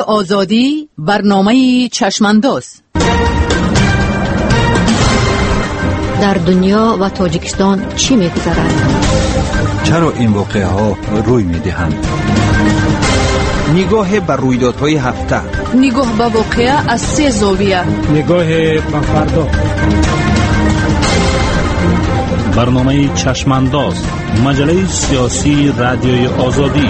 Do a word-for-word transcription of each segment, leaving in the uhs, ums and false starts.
آزادی برنامه چشمانداز. در دنیا و تاجیکستان چی می‌گذرد؟ چرا این واقعه ها روی می‌دهند؟ نگاه بر رویدادهای هفته، نگاه به واقعه از سه زاویه، نگاه به فردا. برنامه چشمانداز، مجله سیاسی رادیوی آزادی.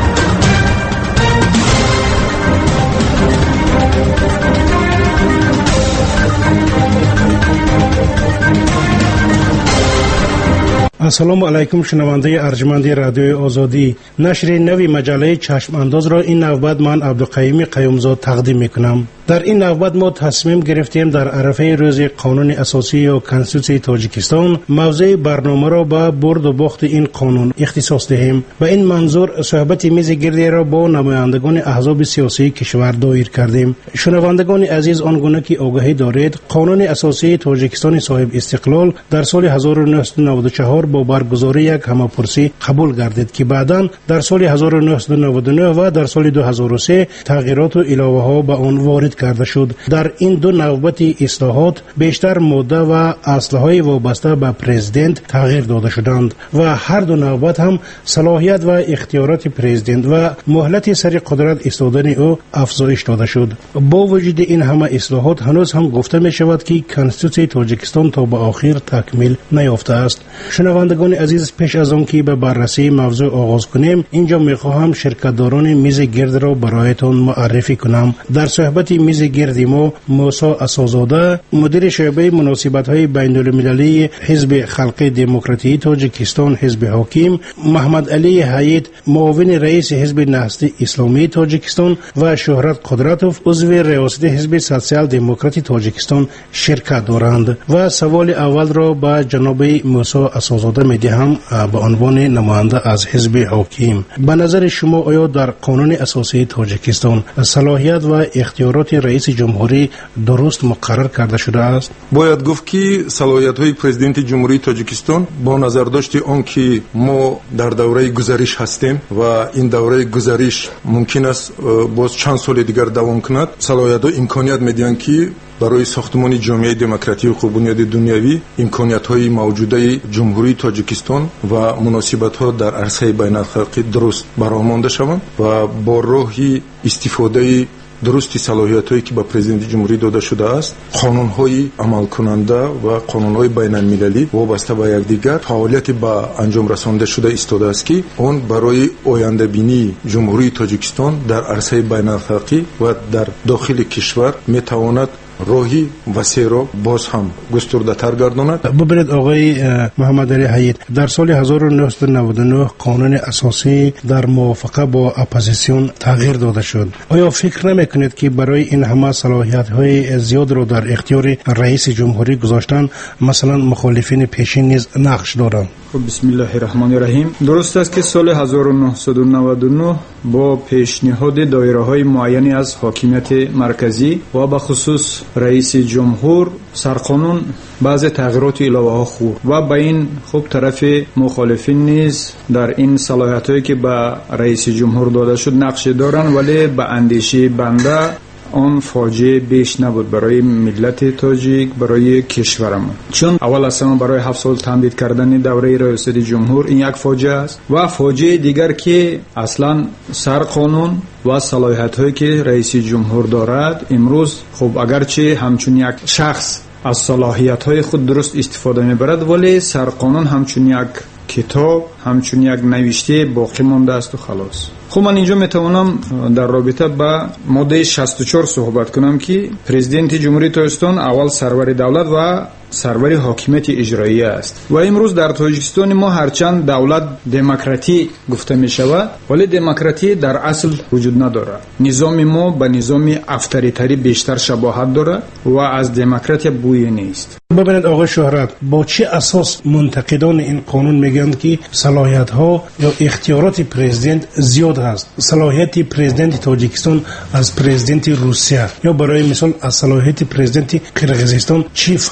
السلام علیکم شنونده ارجمند رادیوی آزادی. نشر نوی مجله چشم انداز را این نوبت من عبدالقیوم قیومزاد تقدیم میکنم. در این نوبت ما تصمیم گرفتیم در عرفه روز قانون اساسی یا کنستیتوسی تاجیکستان موضوع برنامه را به برد و باخت این قانون اختصاص دهیم. به این منظور صحبت میز گردی را با نمایندگان احزاب سیاسی کشور دایر کردیم. شنوندگان عزیز، آنگونه که آگاهی دارید، قانون اساسی تاجیکستان صاحب استقلال در سال هزار و نهصد و نود و چهار با برگزاری یک همه‌پرسی قبول گردید که بعداً در سال هزار و نهصد و نود و نه و در سال دو هزار و سه تغییرات و علاوه ها به آن وارد کرده شد. در این دو نوبت اصلاحات بیشتر ماده و اصلهای وابسته به پرزیدنت تغییر داده شدند و هر دو نوبت هم صلاحیت و اختیارات پرزیدنت و مهلت سر قدرت ایستادن او افزایش داده شد. با وجود این همه اصلاحات هنوز هم گفته می شود که کنستیتوسی تاجیکستان تا به آخر تکمیل نیافته است. شنوندگان عزیز، پیش از آن که به بررسی موضوع آغاز کنیم، اینجا می خواهم شرکتداران میز گرد را برایتان معرفی کنم. در صحبت میز گرد ما موسی اساس‌زاده، مدیر شعبه مناسبت‌های بین‌المللی حزب خلق دموکراتی تاجیکستان حزب حاکم، محمد علی حید، معاون رئیس حزب نهضت اسلامی تاجیکستان و شهرت قدرتوف، عضو ریاست حزب سوسیال دموکراتی تاجیکستان شرکت دارند. و سوال اول را به جناب موسی اساس‌زاده می‌دهم به عنوان نماینده از حزب حاکم. به نظر شما آیا در قانون اساسی تاجیکستان صلاحیت و اختیارات رئیس جمهوری درست مقرر کرده شده است؟ باید گفت که صلاحیت‌های پرزیدنت جمهوری تاجیکستان با نظر داشت آن که ما در دوره گذریش هستیم و این دوره گذریش ممکن است باز چند سال دیگر دوام کند، صلاحیت‌ها امکانیت می‌دهند که برای ساختمان جامعه دموکراتیک و بنیاد دنیوی امکانیت‌های موجوده جمهوری تاجیکستان و مناسبت‌ها در عرصه بین‌الخلقی درست برآورده شوند و با راهی استفاده درستی صلاحیت‌هایی که به پرزیدنت جمهوری داده شده است، قانون‌های عمل کننده و قانون‌های بین‌المللی وابسته به یکدیگر فعالیت به انجام رسانده شده ایستاده است که آن برای آینده بینی جمهوری تاجیکستان در عرصه بین‌الخلقی و در داخل کشور می‌تواند راهی وسیع را باز هم گسترده تر گرداند. ببینید آقای محمد علی حید، در سال هزار و نهصد و نود و نه قانون اساسی در موافقه با اپوزیسیون تغییر داده شد. آیا فکر نمیکنید که برای این همه صلاحیت های زیاد را در اختیار رئیس جمهوری گذاشتن مثلا مخالفین پیشین نیز نقش دارند؟ خب بسم الله الرحمن الرحیم. درست است که سال هزار و نهصد و نود و نه با پیشنهاد دایره‌های معینی از حاکمیت مرکزی و به خصوص رئیس جمهور سرقانون بعض تغییرات علاوه ها خورد و به این خوب طرف مخالفین نیز در این صلاحیت‌هایی که به رئیس جمهور داده شد نقش دارند، ولی به اندیشه بنده آن فاجعه بیش نبود برای ملت تاجیک، برای کشورمان. چون اول از همه برای هفت سال تمدید کردن دوره ریاست جمهور این یک فاجعه است و فاجعه دیگر که اصلا سر قانون و صلاحیت هایی که رئیس جمهور دارد امروز خب اگرچه همچون یک شخص از صلاحیت های خود درست استفاده میبرد، ولی سر قانون همچون یک کتاب، همچون یک نوشته باقی مانده است و خلاص. خب من اینجا میتوانم در رابطه با ماده شصت و چهار صحبت کنم که پرزیدنت جمهوری تاجیکستان اول سرور دولت و سرور حاکمیت اجرایی است و امروز در تاجیکستان ما هرچند دولت دموکراتی گفته می شود، ولی دموکراتی در اصل وجود ندارد. نظام ما به نظام افطاریتری بیشتر شباهت دارد و از دموکراتی بویی نیست. ببینید آقای شهرت، با چه اساس منتقدان این قانون میگن که صلاحیت ها یا اختیارات پرزیدنت زیاد هست؟ صلاحیت پرزیدنت تاجیکستان از پرزیدنت روسیه یا برای مثال از صلاحیت پرزیدنت قرقیزستان چی فرق داره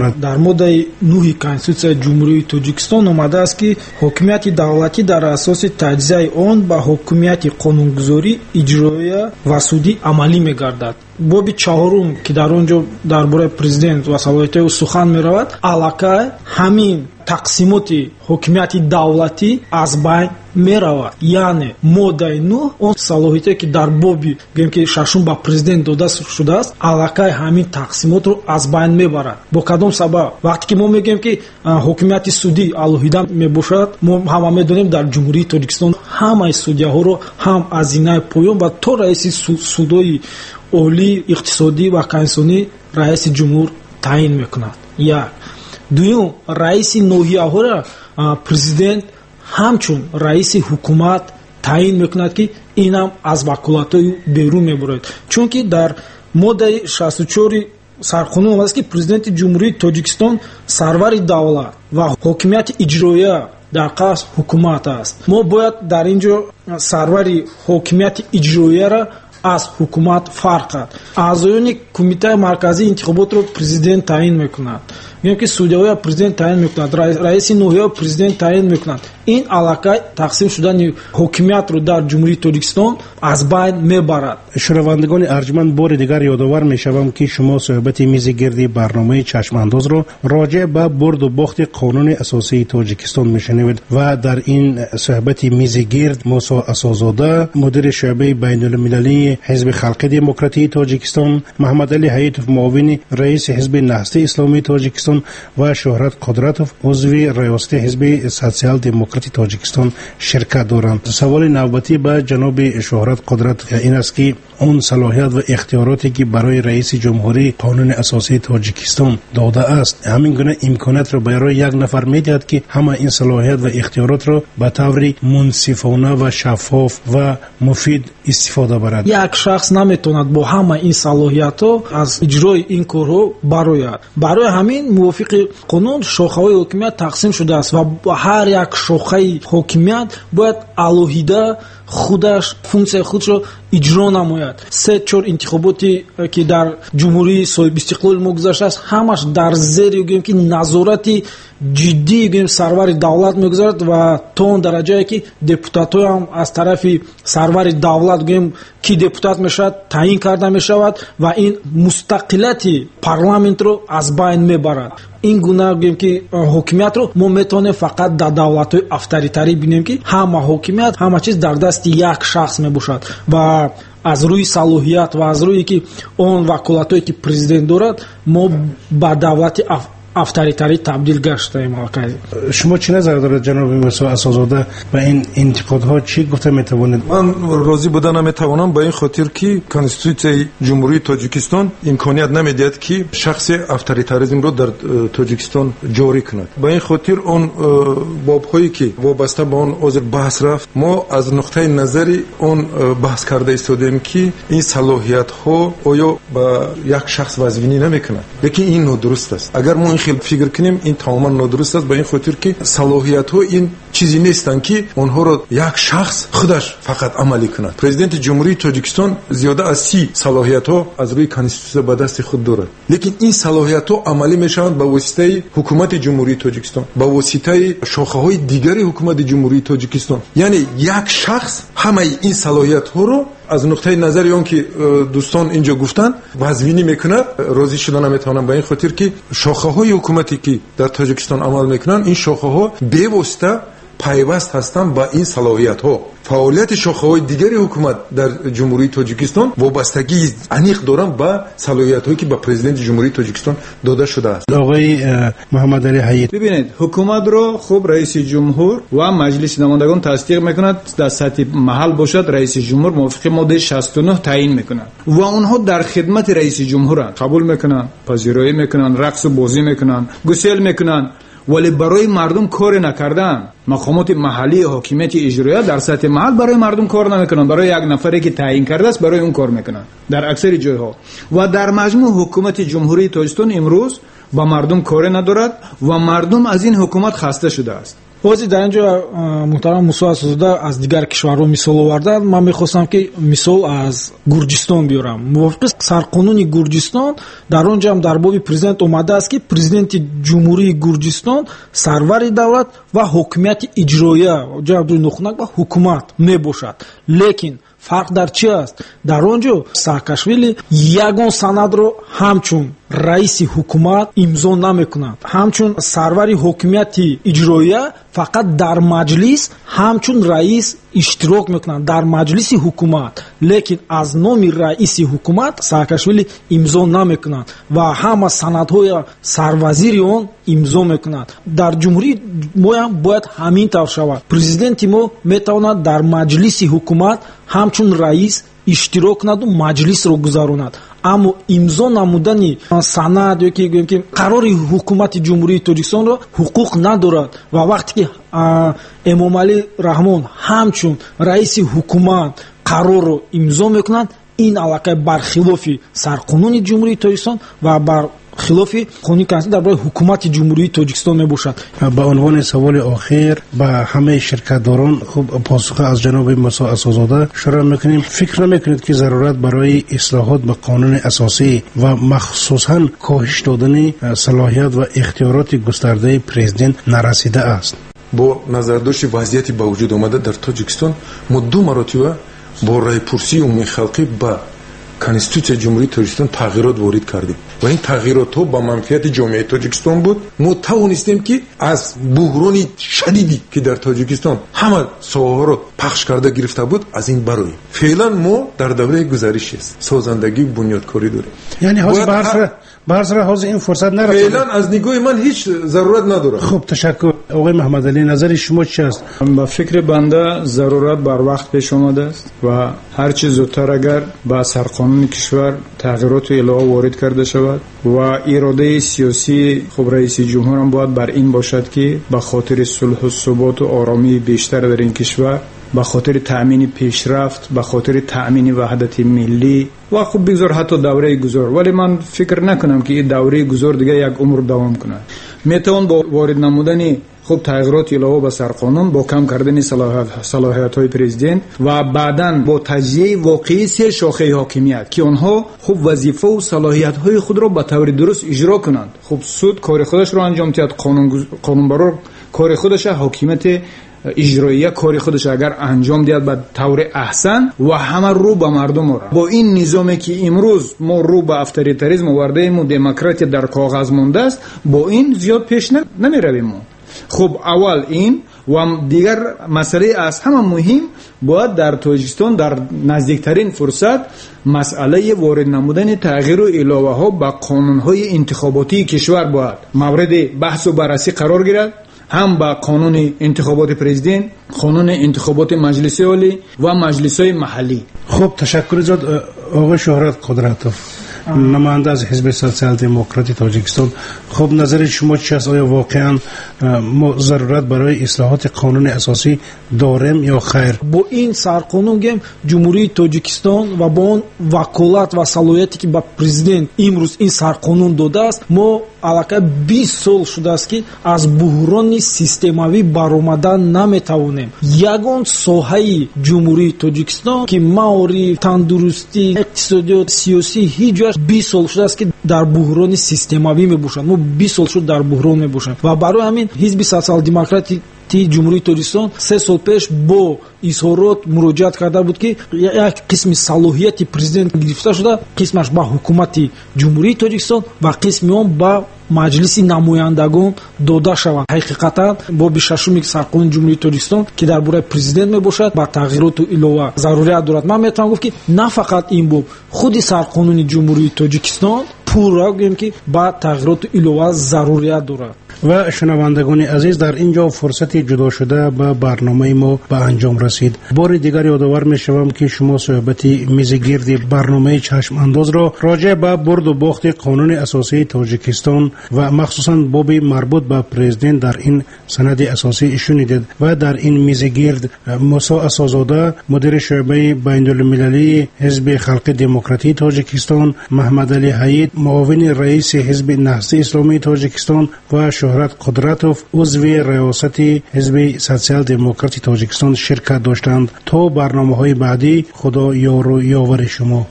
мекунад. дар моддаи нӯҳи конститутсияи ҷумҳурии тоҷикистон омадааст ки ҳокимияти давлатӣ дар асоси таҷзияи он ба ҳокимияти қонунгузорӣ, иҷроия ва судӣ амалӣ мегардад. боби чаҳорум ки дар он ҷо дар бораи президент ва салоҳиятҳои ӯ сухан меравад, аллакай ҳамин тақсимоти ҳокимияти давлатӣ аз байн меравад. яъне моддаи нӯҳ он салоҳияте ки дар боби гӯем ки шашум ба президент дода шудааст, аллакай ҳамин тақсимотро аз байн мебарад. бо кадом сабаб? вақте ки мо мегӯем ки ҳокимияти судӣ алоҳида мебошад, мо ҳама медонем дар ҷумҳурии тоҷикистон ҳамаи судяҳоро ҳам аз зинаи поён ва то раиси судои олӣ, иқтисодӣ ва конститутсионӣ раиси ҷумҳур таъин мекунад. як. дуюм, раиси ноҳияҳоро президент ҳамчун раиси ҳукумат таъин мекунад ки инам аз ваколатҳои берун мебарояд. чунки дар моддаи шасту чори сарқонун омадааст ки президенти ҷумҳурии тоҷикистон сарвари давлат ва ҳокимияти иҷроия дар қасд ҳукумат аст. мо бояд дар ин ҷо сарвари ҳокимияти иҷроияро аз ҳукумат фарқ кард. аъзоёни кумитаи марказии интихоботро президент таъин мекунад. мегӯем ки судяҳоро президент таъин мекунад, раиси ноҳияро президент таъин мекунад. ин аллакай тақсим шудани ҳокимиятро дар ҷумҳурии тоҷикистон аз байн мебарад. шунавандагони арҷманд, бори дигар ёдовар мешавам ки шумо суҳбати мизи гирди барномаи чашмандозро роҷеъ ба бурду бохти қонуни асосии тоҷикистон мешунавед ва дар ин суҳбати мизи гирд мусо асозода, мудири шуъбаи байнулмилалии ҳизби халқи демократии тоҷикистон, маҳмадалӣ ҳаитов, муовини раиси ҳизби наҳсти исломии тоҷикистон ва шӯҳрат қудратов, узви раёсати ҳизби социал демократи тоҷикистон ширкат доранд. саволи навбатӣ ба ҷаноби шӯҳрат қудрат ин аст ки он салоҳият ва ихтиёроте ки барои раиси ҷумҳурӣ қонуни асосии тоҷикистон дода аст, ҳамин гуна имкониятро барои як нафар медиҳад ки ҳама ин салоҳият ва ихтиёротро ба таври мунсифона ва шаффоф ва муфид истифода барад. як шахс наметавонад бо ҳама ин салоҳиятҳо аз иҷрои ин корҳо барояд. барои ҳамин мувофиқи қонун шохаҳои ҳокимият тақсим шудааст ва ҳар як шохаи ҳокимият бояд алоҳида худаш функсияи худшро иҷро намояд. се чор интихоботи ки дар ҷумҳурии соҳиби истиқлоли мо гузаштааст, ҳамаш дар зери гӯем ки назорати ҷиддии гӯем сарвари давлат мегузарад ва то он дараҷае ки депутатҳо ҳам аз тарафи сарвари давлат гӯем ки депутат мешавад таъин карда мешавад ва ин мустақилияти парламентро аз байн мебарад. ин гуна гӯем ки ҳокимиятро мо метавонем фақат дар давлатҳои авторитарӣ бинем ки ҳама ҳокимият, ҳама чиз дар дасти як шахс мебошад ва аз рӯи салоҳият ва аз рӯе ки он ваколатҳое ки президент дорад, мо ба давлати авторитарӣ табдил гаштаем. шумо чӣ назар доред ҷаноби мусо асозода ба ин интиқодҳо? чӣ гуфта метавонед? ман розӣ буда наметавонам ба ин хотир ки конститутсияи ҷумҳурии тоҷикистон имконият намедиҳад ки шахси авторитаризмро дар тоҷикистон ҷорӣ кунад. ба ин хотир он бобҳое ки вобаста ба он ҳозир баҳс рафт, мо аз нуқтаи назари он баҳс карда истодем ки ин салоҳиятҳо оё ба як шахс вазвинӣ намекунад. лекин ин нодуруст аст. агар мо ин хел фикр кунем, ин тамоман нодуруст аст. ба ин хотир ки салоҳиятҳо ин чизе нестанд ки онҳоро як шахс худаш фақат амалӣ кунад. президенти ҷумҳурии тоҷикистон зиёда аз си салоҳиятҳо аз рӯи конститутсия ба дасти худ дорад. лекин ин салоҳиятҳо амалӣ мешаванд ба воситаи ҳукумати ҷумҳурии тоҷикистон, ба воситаи шохаҳои дигари ҳукумати ҷумҳурии тоҷикистон. яъне як шахс ҳамаи ин салоҳиятҳоро аз нуқтаи назари он ки дӯстон инҷо гуфтанд вазвинӣ мекунад. розӣ шуда наметавонам ба ин хотир ки шохаҳои ҳукумате ки дар тоҷикистон амал мекунанд, ин шохаҳо бевосита пайваст ҳастанд ба ин салоҳиятҳо. фаъолияти шохаҳои дигари ҳукумат дар ҷумҳурии тоҷикистон вобастагии аниқ доранд ба салоҳиятҳое ки ба президенти ҷумҳурии тоҷикистон дода шудааст. оғои муҳаммадалӣ ҳаит, бибинед, ҳукуматро хуб раиси ҷумҳур ва маҷлиси намояндагон тасдиқ мекунад. дар сатҳи маҳал бошад, раиси ҷумҳур мувофиқи моддаи шасту нӯҳ таъин мекунад ва онҳо дар хидмати раиси ҷумҳуранд. қабул мекунанд, пазироӣ мекунанд, рақсу бозӣ мекунанд, гусел мекунанд, вале барои мардум коре накардан. мақомоти маҳаллии ҳокимияти иҷроия дар сатҳи маҳал барои мардум кор намекунанд. барои як нафаре ки таъин кардааст, барои он кор мекунанд дар аксари ҷойҳо. ва дар маҷмӯъ ҳукумати ҷумҳурии тоҷикистон имрӯз ба мардум коре надорад ва мардум аз ин ҳукумат хаста шудааст. бози дар инҷо муҳтарам Мусо Асозода аз дигар кишварҳо мисол овардан. Ман мехостам ки мисол аз Гурҷистон биёрам. мувофиқи сарқонуни Гурҷистон дар он ҷам дар боби президент омадааст ки президенти ҷумҳурии Гурҷистон сарвари давлат ва ҳокимияти иҷроия ҷабри нухунак ва ҳукумат мебошад. лекин фарқ дар чи аст? Дар он ҷо Саакашвили ягон санадро ҳамчун раиси ҳукумат имзо намекунад. ҳамчун сарвари ҳокимияти иҷроия фақат дар маҷлис ҳамчун раис иштирок мекунад дар маҷлиси ҳукумат, лекин аз номи раиси ҳукумат Саакашвили имзо намекунад ва ҳама санадҳои сарвазири он имзо мекунад. дар ҷумҳурии мо ҳам бояд ҳамин тавр шавад. президенти мо метавонад дар маҷлиси ҳукумат ҳамчун раис иштирок кунаду маҷлисро гузаронад, аммо имзо намудани санад ё ки гӯем ки қарори ҳукумати ҷумҳурии Тоҷикистонро ҳуқуқ надорад ва вақте ки Эмомалӣ Раҳмон ҳамчун раиси ҳукумат қарорро имзо мекунад, ин аллакай бархилофи сарқонуни ҷумҳурии Тоҷикистон ва бар خلافی قانون کنسل درباره حکومت جمهوری تاجیکستان می باشد. به عنوان سوال آخر به همه شرکتداران خوب پاسخ از جناب موسی اساس‌زاده شروع میکنیم. فکر نمیکنید که ضرورت برای اصلاحات به قانون اساسی و مخصوصا کاهش دادن صلاحیت و اختیارات گسترده پرزیدنت نرسیده است؟ با نظرداشت وضعیتی با وجود آمده در تاجیکستان ما دو مراتبه با رای پرسی عمومی خلقی با کنستیتوسیای جمهوری تاجیکستان تغییرات وارد کردیم و این تغییرات ها با منفعت جامعه تاجیکستان بود. ما توانستیم که از بحران شدیدی که در تاجیکستان همه ساحه‌ها رو پخش کرده گرفته بود از این برآییم. فعلا ما در دوره گذشته است، سازندگی بنیادکاری داریم. یعنی حاضر بحث بحث را حاضر این فرصت نرسید. فعلا از نگاه من هیچ ضرورت نداره. خب تشکر. آقای محمد علی نظر شما چی است؟ با فکر بنده ضرورت بر وقت پیش آمده است و هر چه زودتر اگر با سرقانون کشور تغییرات الهه وارد کرده شود و اراده سیاسی خب رئیس جمهور هم باید بر این باشد که به خاطر صلح و ثبات و آرامی بیشتر در این کشور، به خاطر تأمین پیشرفت، به خاطر تأمین وحدت ملی و خب بگذار حتی دوره گذار، ولی من فکر نکنم که این دوره گذار دیگه یک عمر دوام کنه. میتوان با وارد نمودن خب تغییرات الهه به سرقانون با کم کردن صلاحیت های پرزیدنت و بعداً با تجزیه واقعی سه شاخه حاکمیت که آنها خب وظیفه و صلاحیت های خود را به طور درست اجرا کنند. خب سود کار خودش را انجام دهد، قانون قانونبرا کار خودش، حاکمیت اجرایی کاری خودش اگر انجام دهد به طور احسن و همه رو به مردم را. با این نظامی که امروز ما رو به افطاریتاریسم آورده ایم و دموکراسی در کاغذ مانده است، با این زیاد پیش نمی رویم. خب اول این و دیگر مسئله از همه مهم باید در تاجیکستان در نزدیکترین فرصت مسئله وارد نمودن تغییر و الهه ها به قانون های انتخاباتی کشور باید مورد بحث و بررسی قرار گیرد، هم با قانون انتخابات پرزیدنت، قانون انتخابات مجلس عالی و مجلس های محلی. خب تشکر زاد آقای شهرت قدرتوف، نماینده از حزب سوسیال دموکراتی تاجیکستان. خب نظر شما چی است؟ آیا واقعا ما ضرورت برای اصلاحات قانون اساسی داریم یا خیر؟ با این سرقانون گیم جمهوری تاجیکستان و با اون وکالت و صلاحیتی که با پرزیدنت امروز این سرقانون داده است، ما علاقه بیست سال شده است که از بحران سیستماوی برآمدن نمیتوانیم. یگان ساحه جمهوری تاجیکستان که معارف، تندرستی، اقتصادی، سیاسی هیچ بیست سال شده است که در بحران سیستماوی میباشند. ما بیست سال شد در بحران میباشند و برای همین حزب سوسیال دموکراتی جمهوری تاجیکستان سه سال پیش با اظهارات مراجعت کرده بود که یک قسم صلاحیت پرزیدنت گرفته شده، قسمش با حکومت جمهوری تاجیکستان و قسمی هم با مجلس نمایندگان داده شود. حقیقتا با بیشترشمی سرقانون جمهوری تاجیکستان که درباره پرزیدنت میباشد با تغییرات و الهه ضروریت دارد. من میتونم گفت که نه فقط این بود، خود سرقانون جمهوری تاجیکستان پورا گویم که با تغییرات و الهه ضروریت دارد. و شنوندگان عزیز، در اینجا فرصت جدا شده به برنامه ما به انجام رسید. بار دیگر یادآور می شوم که شما صحبت میزگرد برنامه چشم انداز را راجع به برد و باخت قانون اساسی تاجیکستان و مخصوصا باب مربوط به پرزیدنت در این سند اساسی شنیدید و در این میزگرد موسی اساس‌زاده مدیر شعبه بین المللی حزب خلق دموکراتی تاجیکستان، محمد علی حید معاون رئیس حزب نهضت اسلامی تاجیکستان و شهرت قدرتوف عضو ریاست حزب سوسیال دموکراتی تاجیکستان شرکت داشتند. تا برنامه‌های بعدی خدا یار و یاور شما.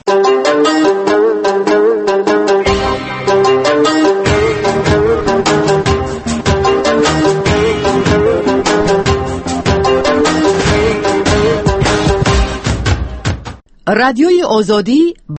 رادیوی آزادی